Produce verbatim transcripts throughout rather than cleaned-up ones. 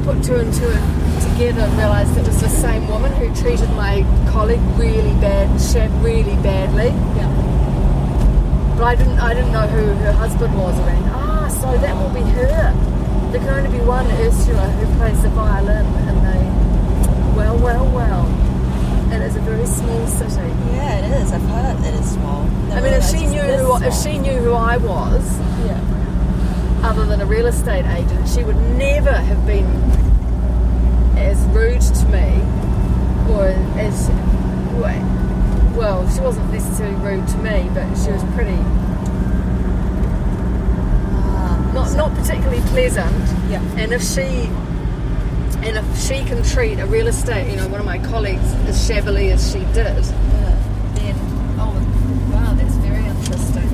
put two and two together and realised it was the same woman who treated my colleague really bad, Shab really badly. Yeah. But I didn't, I didn't know who her husband was. I went, ah, so that will be her. There can only be one Ursula who plays the violin, and they, well, well, well. It is a very small city. Yeah, it is. I've heard it is small. I mean, if she knew who, if she knew who I was, yeah. other than a real estate agent, she would never have been as rude to me, or as well. She wasn't necessarily rude to me, but she was pretty uh, not so, not particularly pleasant. Yeah. And if she and if she can treat a real estate, you know, one of my colleagues as shabbily as she did, yeah. then oh wow, that's very interesting.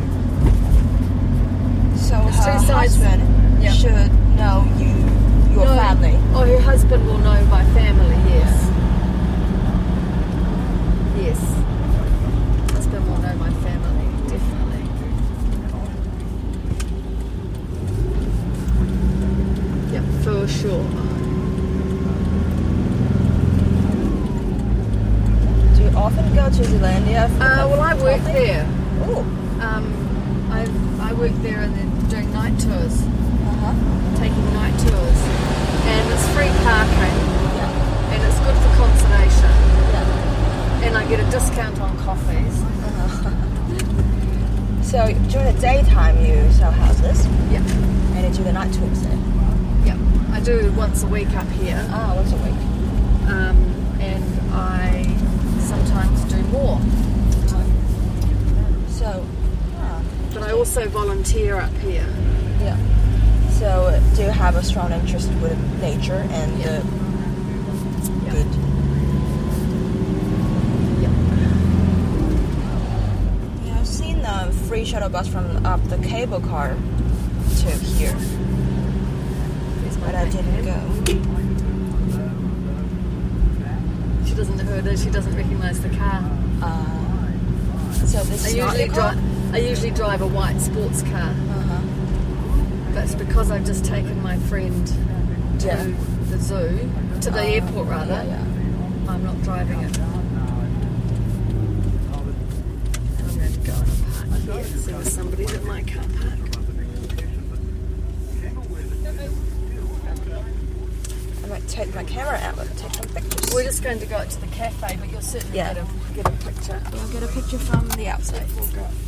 So There's her two sides. husband Yeah. should know you, your No. family. Oh, her husband will know my family, yes. Yes. Husband will know my family, definitely. Yep, for sure. Do you often go to Zealandia? For Uh, well, I work coffee? there. Oh. Um, I I work there and then doing night tours, Uh-huh. taking night tours. And it's free parking, Yeah. and it's good for conservation. Yeah. And I get a discount on coffees. Uh-huh. So during the daytime you sell houses Yeah. and you do the night tours there? Yeah, I do once a week up here, Ah, once a week. um, and I sometimes do more. So, ah, But I also volunteer up here. yeah. So do you have a strong interest with nature and Yeah. the Yeah. good? Yeah. Yeah, I've seen a free shuttle bus from up the cable car to here, There's my but I didn't backpack. go. She doesn't know who it is. She doesn't recognise the car. Uh, so this I is not usually your car? drive. I usually drive a white sports car, Uh-huh. but it's because I've just taken my friend to Yeah. the zoo, to the Uh, airport rather. Yeah, yeah. I'm not driving it. I'm going to go and park here. So there's somebody at my car park. I might take my camera out and take some pictures. We're just going to go to the cafe, but you'll certainly Yeah. get a get a picture. I'll get a picture from the outside. We'll go.